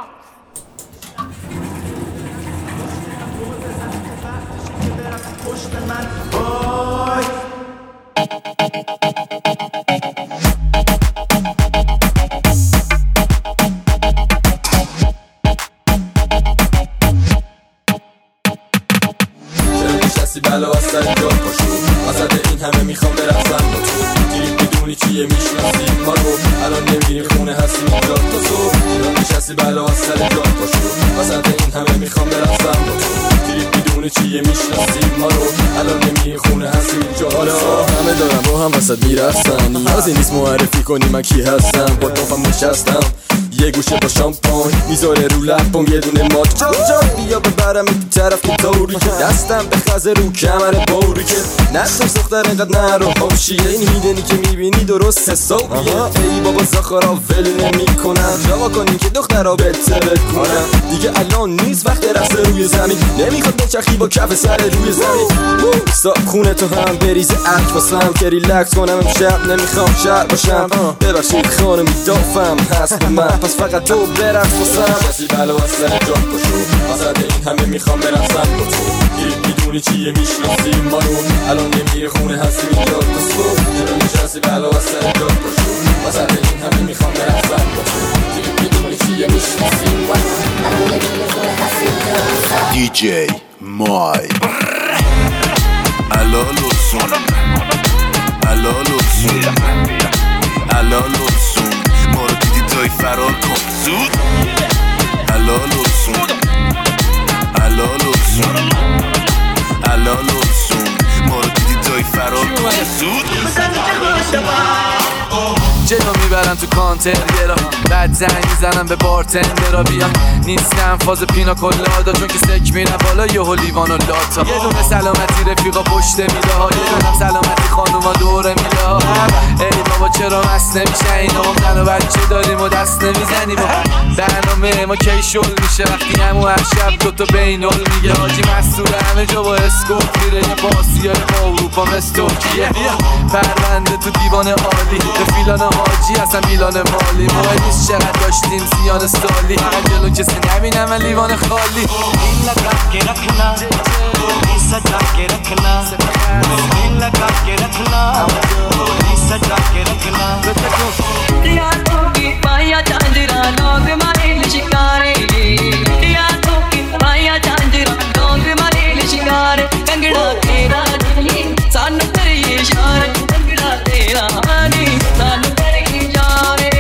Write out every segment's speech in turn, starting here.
بلا از سر جا پاشو وسط این همه میخوام برقصم با تو دیگه بدونی چیه میشناسی ما رو الان نمیری خونه هستی اینجا تا صبح نشستی بلا از سر جا پاشو وسط این همه میخوام برقصم با تو دیگه بدونی چیه میشناسی ما رو الان نمیری خونه هستی اینجا تا صبح همه دارم با هم وسط میرقصن نیازی نیست معرفی کنی من کی هستم با توفم نشستم یه گوشه با شامپاین میذاره رو لبم یه دونه مات جا بیا ببرم این طرف که طوری که دستم به خزه رو کمر بوری که نترس دختر اینقدر نرو خوشیه این هیدنی که میبینی درست حسابیه ای بابا زاخارا ول نمی کنن جوا کنین که دخترها بهتره کنن دیگه الان نیست وقت رقص روی زمین نمیخواد بچخی با کف سر روی زمین ساب خونه تو هم بریز اک واسم که ریلکس کنم امشب نمیخوام شهر باشم ببخشید خانمی دافم هست من پس فقط تو برقص واسم کسی بلا از سر جا پاشو وسط این همه میخوام برقصم با تو میدونی چیه میشناسی ما رو الان نمیری خونه هستی اینجا تا صبح چرا نشستی بلا از سر جا پاشو وسط این همه میخوام برقصم با تو میدونی چیه میشناسی ما رو الان نمیری خونه هستی اینجا دی جی مای الالوسون الالوسون الالوسون ما رو دیدی تای فرار کن زود الالوسون الالوسون الالوسون ما رو دیدی تای فرار کن زود جلو میبرم تو کانتر یه را بعد زنگ میزنم به بارتندرا بیان نیستم فاز پینا کلادا چون که سک میرم بالا یهو لیوان و لاتا یه دونه سلامتی رفیقا پشت میله ها یه دونم سلامتی خانوما دوره میله ها ای بابا چرا مست نمیشه اینا ما زن و بچه داریم و دست نمیزنیم برنامه ما کی شل میشه وقتی همو هر شب دوتا بینال میگه حاجی مستور همه جا با اسکوپ میره یه پاسیای با اروپا مثل ترکیه پرونده تو دیوان عالی رفیلان حاجی اصلا میلان مالی مهم نیست چقدر داشتیم زیان سالی فقط جلو کسی نبینم من لیوان خالی این لگا که رکھنا این سجا که رکھنا این لگا که رکھنا این سجا که رکھنا यादों की पाया चांदरा लोग मारे शिकारे यादों की पाया चांदरा लोग मारे शिकारे कंगड़ा तेरा नहीं सानू करे इशारे कंगड़ा तेरा नहीं सानू करे इशारे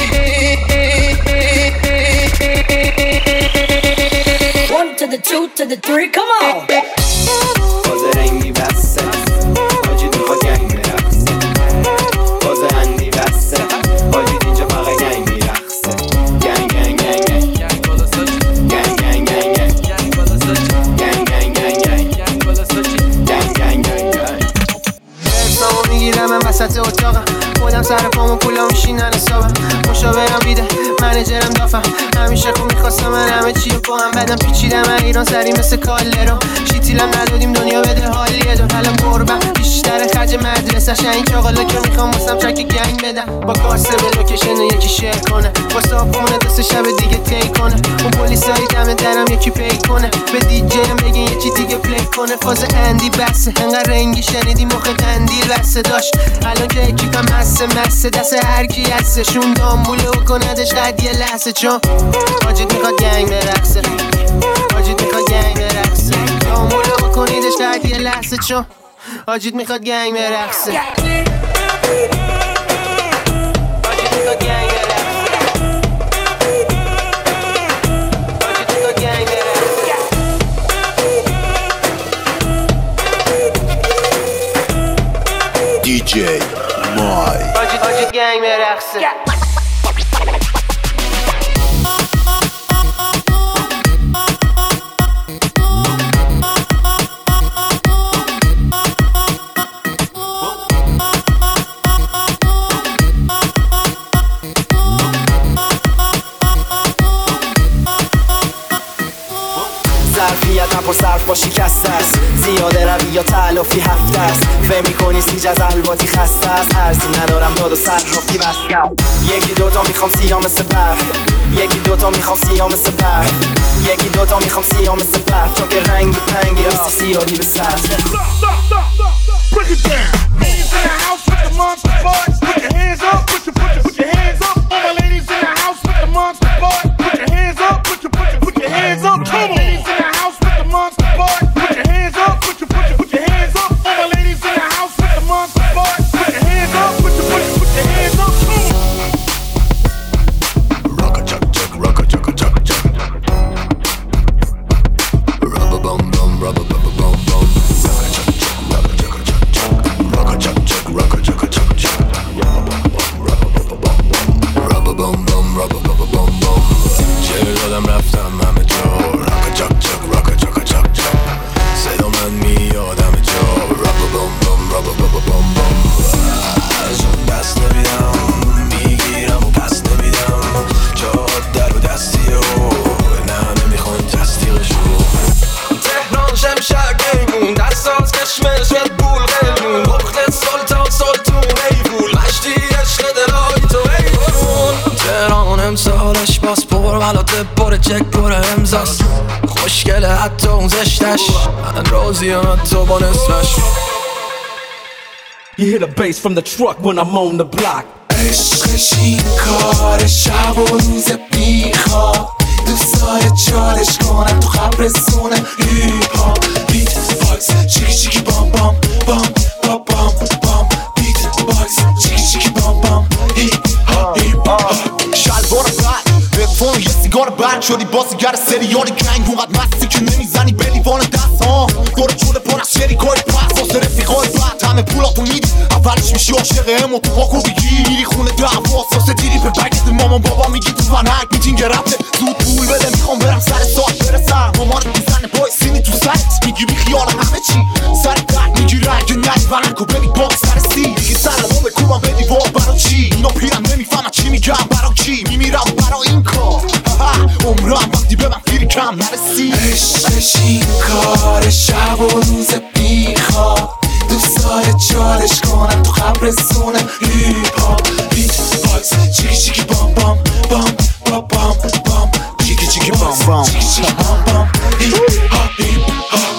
one to the two to the three come on باز رنگی بسته حاجی تو با گنگ میرقصه باز اندی بسته حاجی اینجا فقط گنگ میرقصه گنگ گنگ گنگ گنگ گنگ گنگ گنگ گنگ گنگ گنگ گنگ حسابو میگیرم من وسط اتاقم خودم سر پامو کلا میشینن حسابم مشاورم بیده منیجرم دافم همیشه خوب میخواستم من همه چی با هم بدم پیچیدم من ایران سری مثل کالرو شیتیلم ندادیم دنیا بده حالیه دون الان قربم بیشتر خرج مدرسه شاین چاقالا که میخوام واسم ترک گنگ بدم با کاسه به لوکیشن یکی شیر کنه با صاحبونه دست شب دیگه تی کنه اون پلیسایی دم درم یکی پی کنه به دیجیم بگین یه چی دیگه پلی کنه فاز اندی بسه انقدر رنگی شنیدی مخ قندیل بسه داشت الان که کیفم مسه دست هر کی هستشون دامبوله و کندش قد یه لحظه چون حاجیت میخواد گنگ برقصه حاجیت میخواد گنگ برقصه دامبوله و کنیدش قد یه لحظه چون حاجیت میخواد گنگ برقصه حاجیت میخواد گنگ دی جی مای حاجیت گنگ برقصه باید نپر صرف با شکست است زیاده روی یا تلافی هفته است فهم میکنی سیج از الواتی خسته است ارزی ندارم داد و صرافی بستم یکی دوتا میخوام سیاه مثل برف یکی دوتا میخوام سیاه مثل برف یکی دوتا میخوام سیاه مثل برف تا که رنگی پنگی راستی سیاهی به سر Break it down. Ladies in the house with the monster boys. Put your hands up. Put your hands up. All my ladies in the house with the monster boys. Put your hands up. Put your hands up. Come on. Ladies in the house with the monster boys. Put your hands up. Put your hands up. All my ladies in the house with the monster boys. Put your hands up. Put your hands up. Come on. Rock a chuck chuck, rock a chuck chuck chuck. Rubber bum bum, rubber bum bum bum. Rock a chuck chuck, rock a chuck chuck, rock a chuck chuck chuck. Rubber bum bum, rubber bum bum bum. چه دادم رفتم همه جا. Rock a chuck chuck, rock a chuck chuck chuck. صدا من میاد همه جا. Rubber bum bum, rubber bum bum bum. ازون دست نمیدم میگیرم و پس نمیدم جات در و دستیه و نه نمیخوان تصدیقشو تهران شمشک میمون دستاز کشمش red bull قیمون بخت سلطان سلطون ایفول مشتی عشق دلای تو ایفون تهران امسالش باز پر ملاته پر چک پر امزاست خوشگله حتی اون زشتش من راضیم حتی با نصفش You hear the bass from the truck when I'm on the block. عشقش این کار شب و روز بیخواب دوست داره چالش کنم تو خبرستونه هیپ هاپ بیت باکس چیکی چیکی بام بام بام بام بام بام بیت باکس چیکی چیکی بام بام هیپ هاپ شلوار بد هدفون یه سیگار بند شدی بازیگر سریال گنگ اونقدر مستی که نمیزنی به لیوان دست ها دور جوله پر از شریکای پس واسه رفیقای بد همه پولاتو میدی اولش میشی عاشق امو تو پاکو بگی میری خونه دعواست واسه دیری به بگت مامان بابا میگی تو ونک میتینگ رفته زود پول بده میخوام برم سر ساعت برسم مامانت میزنه بای سینی تو سرت میگی بی خیال همه چی سر درد میگیره اگه نری ونکو بری باکس سر سی دیگه سرمو بکوبم به دیوار برا چی اینا پیرم نمیفهمن چی میگم برا کی میمیرم برا این کار عمرم وقتی به من فیری کم نرسی عشقش این کار شب و روز بیخواب دوست داره چالش کنم تو خبرستونه هیپ هاپ بیت باکس چیکی چیکی بام بام بام بام بام بام چیکی چیکی بام بام چیکی چیکی بام بام هیپ هاپ هیپ هاپ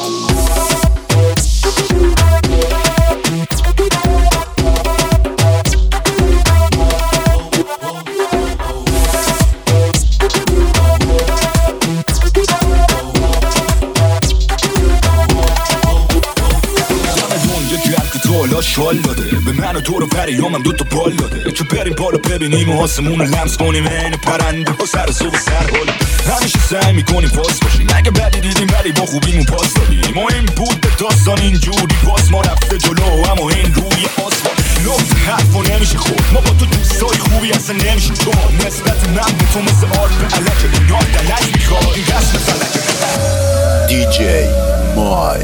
شال داده به من و تو رو پریامم دوتا بال داده که بریم بالا ببینیم و آسمون رو لمس کنیم این پرنده ها سر صبح سر حال همیشه سعی میکنیم پاس باشیم اگه بدی دیدیم ولی با خوبیمون پاس دادیم و این بود به داستان اینجوری باز ما رفته جلو اما این روی آسفالت لحظه حرف و نمیشه خود ما با تو دوستای خوبی اصلا نمیشه تو نسبت من به تو مثل آرد به علکه یاد دلک میخواد این قسم فلکه DJ مای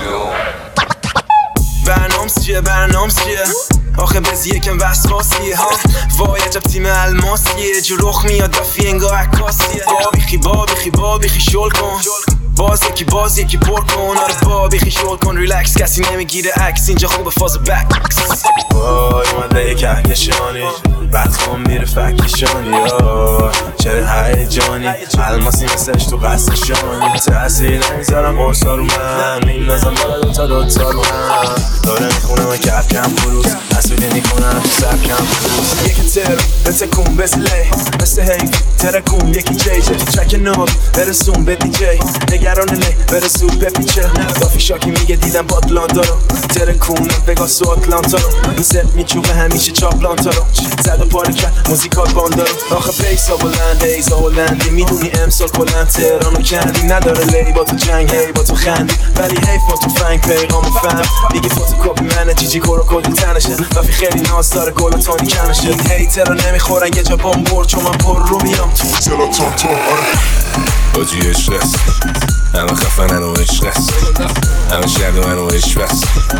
برنامس چیه آخه بزی یکم وسواسیه ها وای عجب تیم الماسیه جو رخ میاد دفی انگاه عکاسیه با بیخی شل کن باز یکی پر کن آره با بیخی شل کن ریلکس کسی نمیگیره عکس اینجا خوبه فاز بکس وای اومده یک کهکشانی بعد خون میره فکشانی چرا هیجانی الماسی مثلش تو قصشانی تأثیر نمیذارم قرصا رو من این نظم بالا دوتا رو من داره میخونم کم فروز تصویلی میکنم تو سبکم فروز یکی تر بتکون مثل هیف ترکون یکی جیجه چک ناب برسون به دی جی نگران لی برسون به پیچه دافی شاکی میگه دیدم باتلانتا رو ترکون وگاس و آتلانتا رو این ست میچوبه همیشه چاپلانتا رو زد و پاره کرد موزیکال باندا رو آخه بیسا بلند هیزا هلندی میدونی امسال کلن تهرانو کندی نداره لی با تو جنگ هی با تو خندی ولی حیف با تو فنگ پیغامو فهم دیگه فوتوکاپی منه جیجی کورو کلی تنشه دافی خیلی ناز داره گل تانی کنشه این هیتر رو نمیخورن یه جا بامبور چون من پر رو میام تو تلاتون تو آجی عشق است همه خفنن و عشق است همه شرد و من و عشق است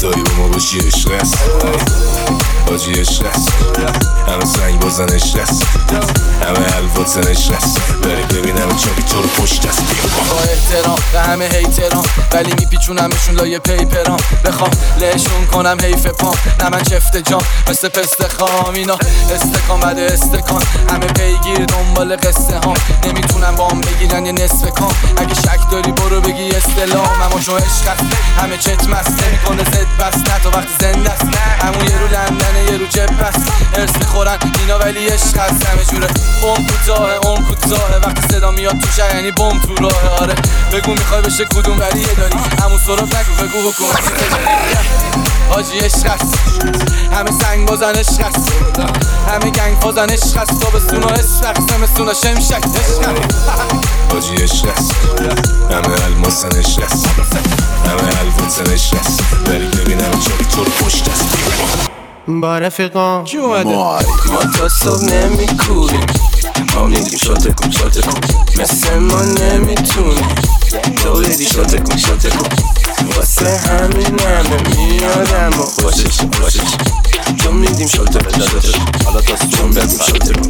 داری با ما باشی عشق است حاجی عشق است همه سنگ بازن عشق است همه حلواتن عشق است بریم ببینم چاقی تو رو پشت است با احترام به همه هیتران ولی میپیچونمشون لایه پیپران بخوام لهشون کنم حیف پام نه من چفت جام مثل پست خام اینا استکان بعد استکان همه پیگیر دنبال قصه هام نمیتونم بام بگیرن یه نصف کام اگه شک داری برو بگی استلام اما شو عشق است همه چت مست نمیکنه زد بس نه تا وقتی زنده است همون یه رو لندنه یه رو جب است ارث خورن اینا ولی عشق است همه جوره بم کوتاه وقتی صدا میاد تو شهر یعنی بم تو راه آره بگو میخوای بشه کدوم ولیه داری همون سراغ نگو بگو حکومتی حاجی عشق است همه سنگ بازن عشق است همه گنگ بازن عشق است تابستونا عشق است زمستونا شمشک عشق است حاجی عشق است همه الماسن عشق است همه حلواتن عشق است بریم ببینم چاقی تو رو پشت است با رفیقان کی اومده؟ ما تا صبح نمیکوریم ما میگیم شاته کن مثل ما نمیتونیم دوریدی شاته کن واسه همین همه میادم و خوشش تو میدیم شاته کن حالا تا صبح بدیم شاته کن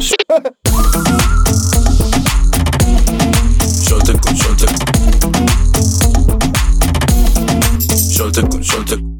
شاته کن شاته کن شاته کن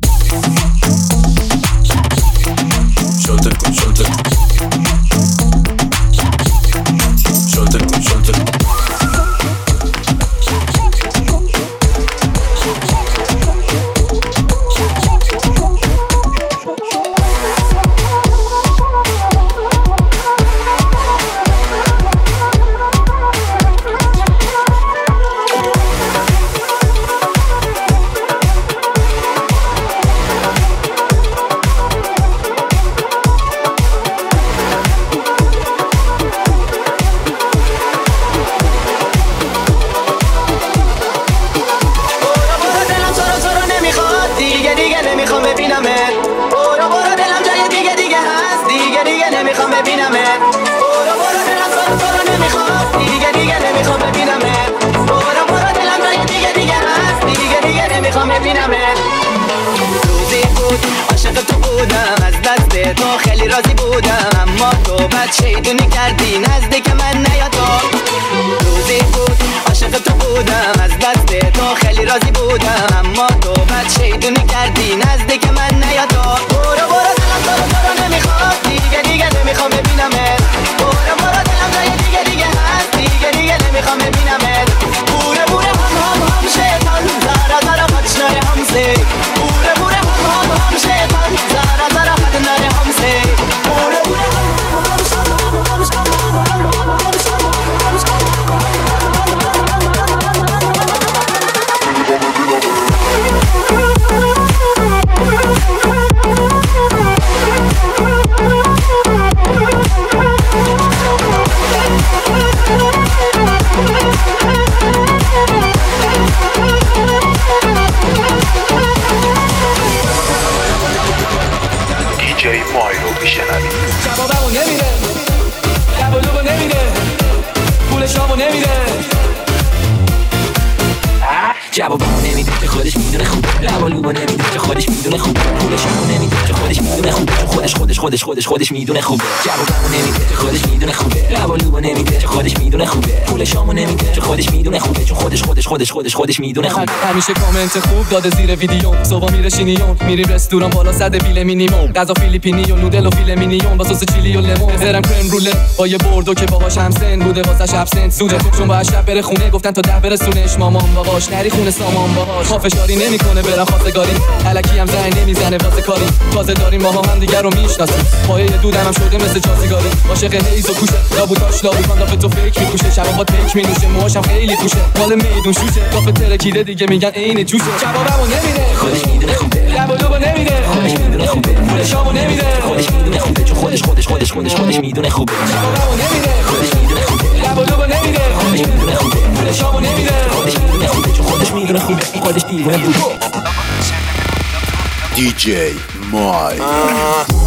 شیطونی کردی نزدیک من نیا تو روزی بود عاشق تو بودم از دست تو خیلی راضی بودم اما تو بد شیطونی کردی نزدیک من نیا تو برو دلم تو رو نمیخواد دیگه نمیخوام ببینمت برو دلم جای دیگه هست دیگه نمیخوام ببینمت بوره هم شیطان زارا خدشنای همسه بوره هم شیطان زارا خدنای همسه بوره جوابمو نمیده جوابمو نمیده پولشامو نمیده جوابمو نمیده که خودش میدونه خوبه جوابمو نمیده که خودش میدونه خوبه پولشامو نمیده که خودش میدونه خوبه خودش میدونه خوبه جوابمو نمیده که خودش میدونه خوبه جوابمو نمیده که خودش میدونه خوبه پولشامو نمیده که خودش میدونه خوبه چون خودش میدونه خوبه همیشه کامنت خوب داده زیر ویدیو صبح میره شینیون میریم رستوران بالا صد بیل مینیمم غذا فیلیپینی و نودل و فیله مینیون با سس چیلی و لیمون برم کرم روله با یه بردو که باهاش همسن بوده واسه شب سنت سوده چون با شب بره خونه گفتن تا 10 برسونش مامان باباش نری خونه سامان باهاش پافشاری نمیکنه برام خواستگاری الکی هم زنگ نمیزنه واسه کاری تازه داریم ما هم دیگه رو میشناسیم پای دودم شده مثل جاسیگاری عاشق هیز و کوشه لابوتاش لابوتان دافه تو فکر میکوشه شبا با تک مینوشه موهاشم خیلی توشه مال میدون شوشه دافه ترکیده دیگه میگن عین جوشه جوابمو نمیده خودش میدونه خوبه جوابمو نمیده خودش میدونه خوبه پولشامو نمیده خودش میدونه خوبه چون خودش میدونه خوبه جوابمو نمیده خودش میدونه خوبه جوابمو نمیده خودش میدونه خوبه پولشامو نمیده خودش میدونه خوبه چون خودش میدونه خوبه خودش دیوونه بود DJ Mike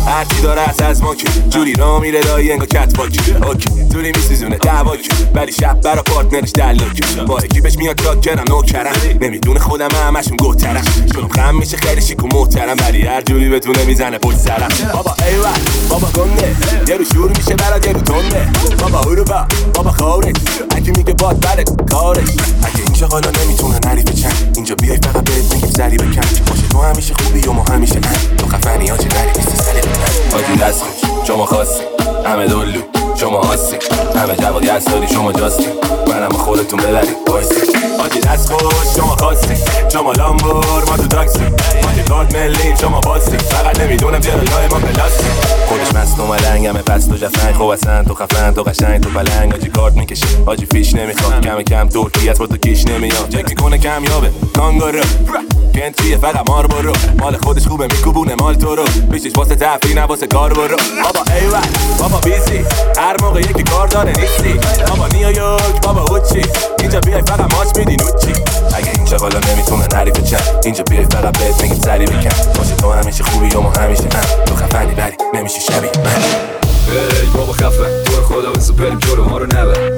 هرچی داره از ما که جوری را میره دایی انگا کت پاکی اوکی جوری میسیزونه دواکی ولی شب برا پارتنرش دلاکی با اکیپش میاد جاکرم نوکرم نمیدونه خودم همشون گوترم چون خم میشه خیلی شیک و محترم ولی هر جوری بتونه میزنه پشت سرم بابا ایوه بابا گنده یه رو شروع میشه برا یه رو تنده بابا اروپا بابا خارج اگه میگه باد بله کارش اگه این شغالا نمیتونه نری بچن اینجا بیای فقط بهت میگیم سری بکن باشه تو همیشه خوبی و ما همیشه تو خفنی ها چه نری نیستی سری آجی دست شما خواستی همه دلو شما هستی همه جوادی هست داری شما جاستی منم خودتون ببرید بایستی آجی دست خوش شما خواستی شما لامبور ما تو تاکسی آجی کارت ملیم شما باستی فقط نمیدونم چرا لای ما پلاستی خودش مست و ملنگمه پس تو جفنگ خوب اصلا تو خفن تو قشنگ تو پلنگ آجی کارت میکشه آجی فیش نمیخواد کم کم ترکی از با تو کیش نمیاد چک میکنه کمیابه کانگارو کنتریه فقط مار برو مال خودش خوبه میکوبونه مال تو رو بیشش واسه تفریح نه واسه کار برو بابا ایوه بابا بیزی هر موقع یکی کار داره نیستی بابا نیویورک بابا هوچی اینجا بیای فقط ماچ میدی نوچی اگه این شغالا نمیتونه نری بچن اینجا بیای فقط بهت میگیم سری بکن باشه تو همیشه خوبی و ما همیشه تو خفنی بری نمیشه شبیه من ای بابا خفه تو خدا بسو بریم جلو ما رو نبر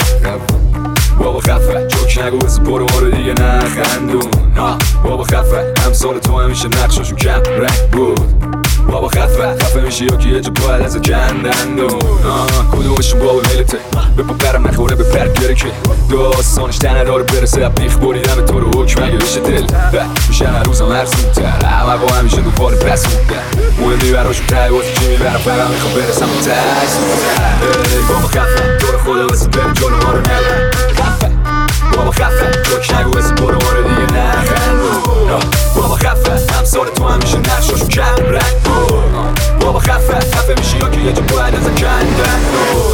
بابا خفه جوک نگو بسو برو ما رو دیگه نخندون بابا خفه همسال تو همیشه نقشاشون کم رنگ بود بابا خفه میشه یا که یه جا باید از کندندون کدومشون بابا ملته به پا برم نخوره به پرگره که داستانش تنه داره برسه بیخ بریدم تو رو حکم اگه بشه دل میشه هر روزم مرسومتر همه با همیشه دو بار پس بودن مهمی براشون تایی واسه چی میبرم فقط میخوام برسم به ترس بابا خفه تو رو خدا بسه بریم جلو ما رو نبر بابا خفه جوک نگو بسه برو ما رو دیگه نخندون بابا خفه همسال تو همیشه نقشاشون کم رنگ بابا خفه میشه یا که یه جا باید از کندن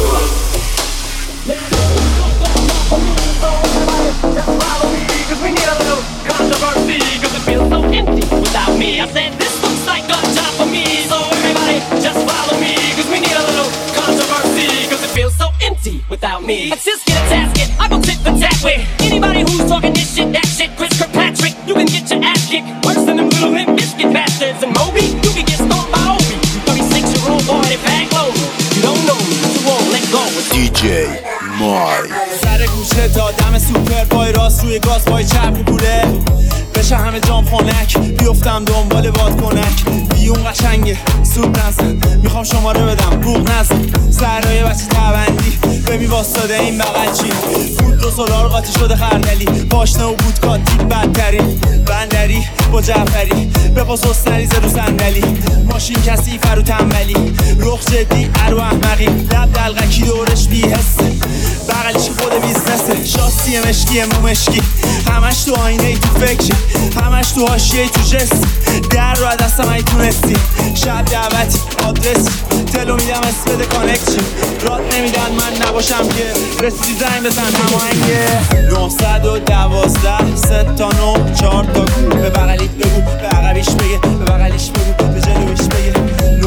Just follow me, cause we need a little controversy, cause it feels so empty without me. I said this looks like a job for me, so everybody just follow me, cause we need a little controversy, cause it feels so empty without me. Let's just get a tasket, I gon' sit for tat with anybody who's talking this shit, that shit. Chris Kirkpatrick, you can get your ass kicked worse than them little Limp Bizkit bastards. And Moby, you can get stomped by Obi, 36-year-old boy that back low. You don't know me, you won't let go. DJ مای سر گوشه تا دم سوپر پای راست روی گاز پای چپ رو کوله بشه همه جام خونک بیفتم دنبال بادکنک بیون قشنگه سود نزن میخوام شما رو بدم بوق نزن سرای بچه تبندی ببین واسطاده این بغل چی فود $2 قاطی شده خردلی پاشنه و بود کاتیک بدترین بندری با جعفری بپاس حسنریزه رو صندلی ماشین کسی فرو تنبلی رخ جدی ارو احمقی لب دلغکی دورش بی حسه بغلش خود بیزنسه شاسی مشکی مو مشکی همش تو آینه ای تو فکری همش تو حاشیه ای تو جست در رو از دستم ای تونستی شب دعوتی آدرسی تلو میدم اسم بده کانکشن رات نمیدن من نباشم که رسیدی زنگ بزن هماهنگه 912 3 تا 9 4 تا گو به بغلیت بگو به عقبیش بگه به بغلیش بگو به جلویش بگه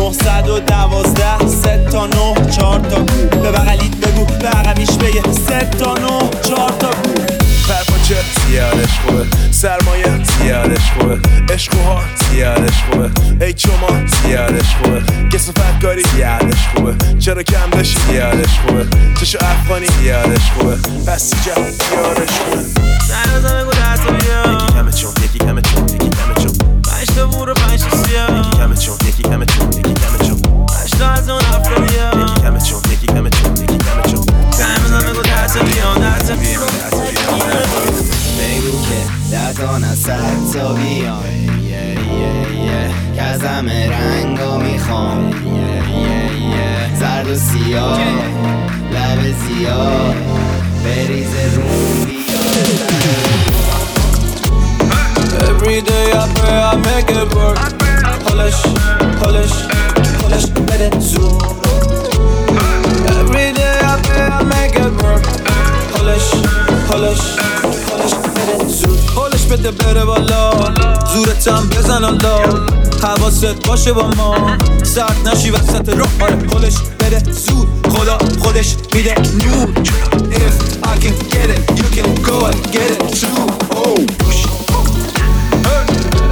912 3 تا 9 4 تا گو به بغلیت بگو به عقبیش بگه 3 تا 9 4 تا گو پرپاچه زیادش خوبه سرمایه زیادش خوبه عشق و ها زیادش خوبه ای چما زیادش خوبه کسافت کاری زیادش خوبه چرا کم بشی زیادش خوبه چشو افغانی زیادش خوبه پس جا زیادش خوبه سرازم بگو درست بیا یکی کمه چون یکی کمه چون یکی کمه چون 5 تا بور و 5 تا سیاه یکی کمه چون یکی کمه چون یکی کمه چون 8 تا از اون افرادیا یکی کمه چون یکی کمه چون یکی کمه چون سرازم بگو درست بیا درست بیا بگو که دردان از سر تا بیام که از همه رنگا میخوام زرد و سیاه لب زیاد بریز روم Every day I pray I make it work Polish, polish, polish, let it zoom Every day I pray I make it work Polish, polish, polish, let it zoom Polish بده بره بالا زورتم بزن الله حواست باشه با ما سرد نشی وسط راه آره پولش بده زود خدا خودش میده نور If I can get it you can go and get it too Oh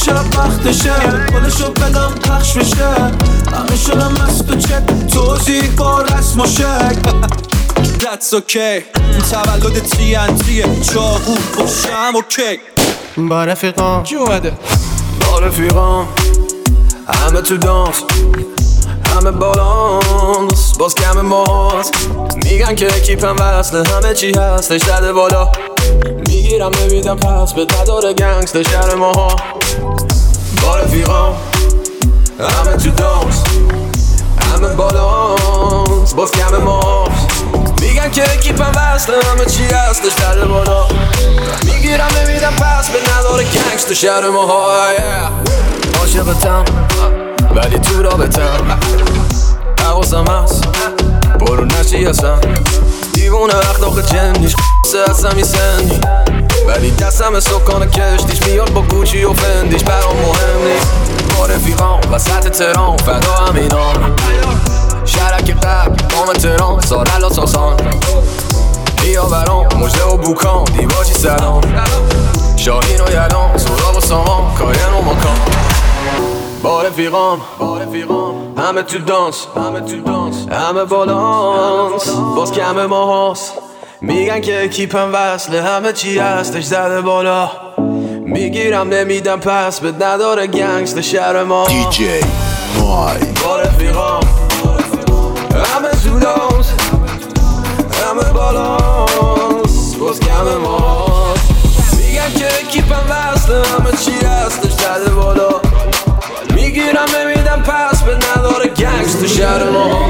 شب وقتشه خودشو بدم پخش بشه همه شدم مست و چک توضیح با رسم و شک That's okay تولد TNT'ه چاقو پشم اوکی با رفیقام کی اومده؟ با رفیقام همه تو دانس همه بالانس باز کم ماست میگن که اکیپم وصله همه چی هستش زده بالا میگیرم نمیدم پس به نداره گنگست شهر ماها با رفیقام همه تو دانس همه بالانس باز کم ماست میگن که اکیپم وصله همه چی هستش زده بالا میگیرم نمیدم پس به نداره گنگست شهر ماها عاشقتم ولی تو رابطم حواسم هست برو نشی هستم دیوونه اخلاق جنیش سه هستم یه سنی ولی دستم سکان کشتیش میاد با گوچی و فندیش برام مهم نیست با رفیقام وسط تهران فدا همینان شرک قبل قام تهران سارل و ساسان بیا برام مجده و بوکان دیواجی سلام شاهین و یلان سراغ و سامان کارین و مکان با رفیقام همه تو دانس همه بالانس باز کم ما هست میگن که اکیپم وصله همه چی هستش زده بالا میگیرم نمیدم پس به نداره گنگست شهر ما DJ مای با رفیقام همه تو دانس همه بالانس باز کم ما هست میگن که اکیپم وصله همه چی هستش زده بالا میگیرم نمیدم پس به نداره گنگست تو شهر ما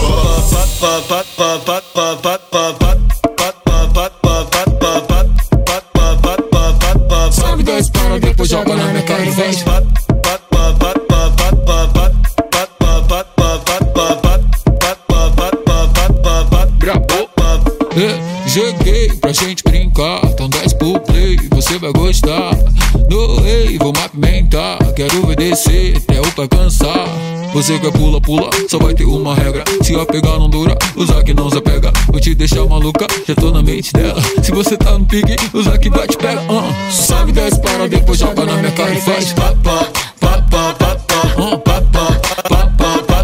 Sabe da espera, depois joga na minha cara e vem Gravou Joguei pra gente brincar Então desce pro play, você vai gostar No rei, vamos apimentar Quero obedecer até o pai cansar Você quer pula, pula, só vai ter uma regra Se a pegar não dura, usar que não se pega Vou te deixar maluca, já tô na mente dela Se você tá no pique, usar que vai te pega Sabe, desce, para, depois joga na minha cara e faz pá, pá, pá, pá, pá, pá, pá, pá, pá, pá, pá,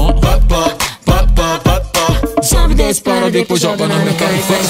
pá, Sabe, desce, para, depois joga na minha cara e faz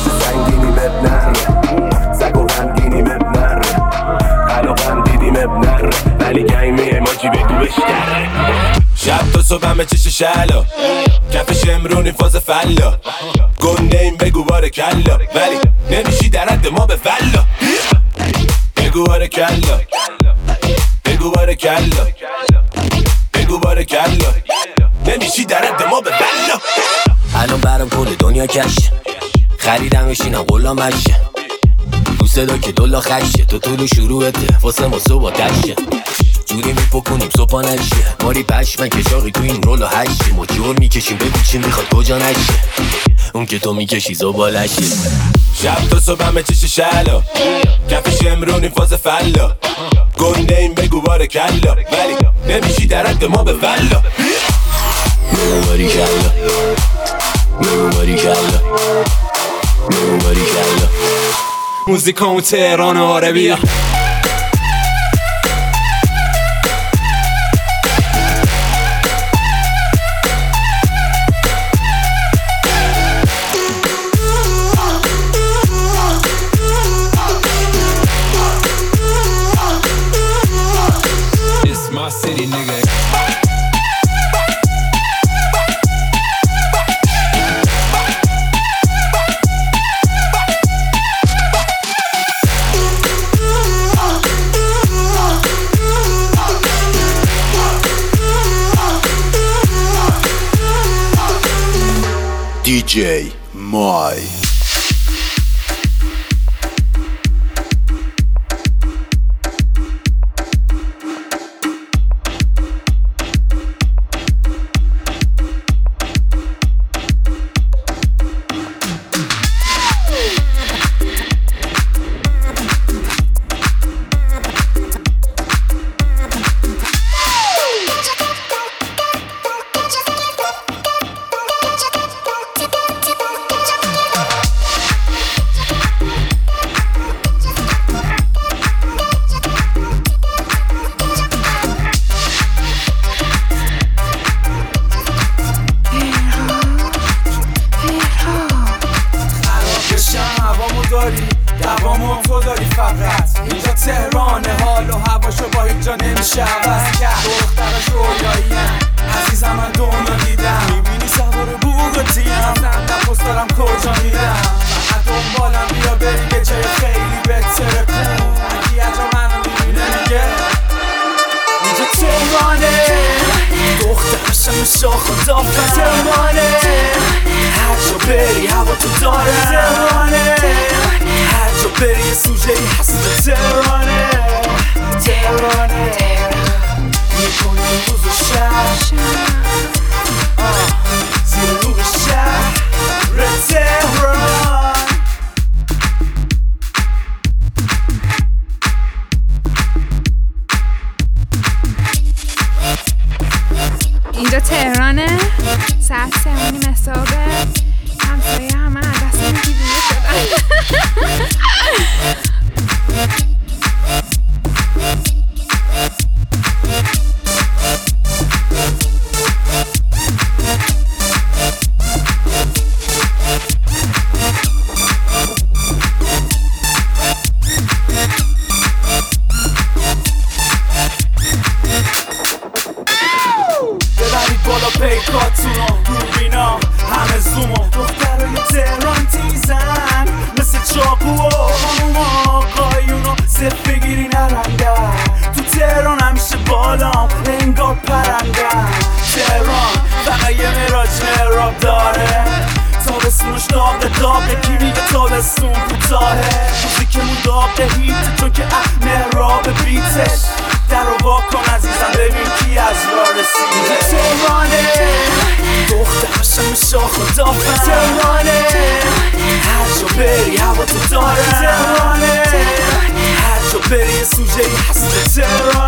ولی گنگ میماجی بگو بشتره شب تا صبح همه چش شلا کفش امرونی فاز فلا گنده این بگو باره کلا ولی نمیشی در حد ما به فلا بگو باره کلا بگو باره کلا بگو باره کلا نمیشی در حد ما به فلا الان برام کل دنیا کش خریدم بشینم غلامشه تو صدا که دولا خشه تو طول شروعته واسه ما صبح دشه جوری میپکنیم صبح نشه ماری پشمن که شاقی تو این رولو هشه ما جور میکشیم بگو چی میخواد کجا نشه اون که تو میکشی زبالشه شب تا صبح همه چش شلا کفش امرونی فاز فلا گنده این بگو باره کلا ولی نمیشی در حد ما به فلا بگو باری کلا بگو باری کلا بگو باری کلا موزیکا اون تهران و عربیه It's my city, nigga DJ Mai جون تو داری فقط اینجا تهرانه، حال و هواشو با هیچ جا نمیشه عوض کرد. دخترش رویایی عزیزم من دنیا دیدم، میبینی سوار بوگاتیم زنده پست دارم کجا میرم. فقط دنبالم بیا بریم یه جای خیلی بهتره کن. اگه اجا منو میبینه میگه اینجا تهرانه، دخترشم شاخ و دافن تهرانه، هر جا بری هوا تو داره تهرانه، هر جا بری یه سوژه ای هست تهرانه. تهرانه میکنی روز و شب زیر نور شهر تهران. اینجا تهرانه، ساعت 3:30 صبح، همسایه همه دستم دیوونه شدن. ببرید بالا پیکاتونو دوربینا همه زومو، دخترای تهران تیزن مثل چاقو و همون آقایونو صف بگیری نرنگن. تو تهران همیشه بالام انگار پرندن. تهران فقط یه مراج مهراب داره، تابستونش داغه کی میگه تابستون کوتاهه. موزیکمون داغه هیت چون که مهراب بیتش در رو واکن عزیزم ببین کی از راه رسیده. تهرانه دخترشم شاخ و دافن تهرانه، هر جا بری هوا تو داره تهرانه، هر جا بری یه سوژه ای هست تهرانه.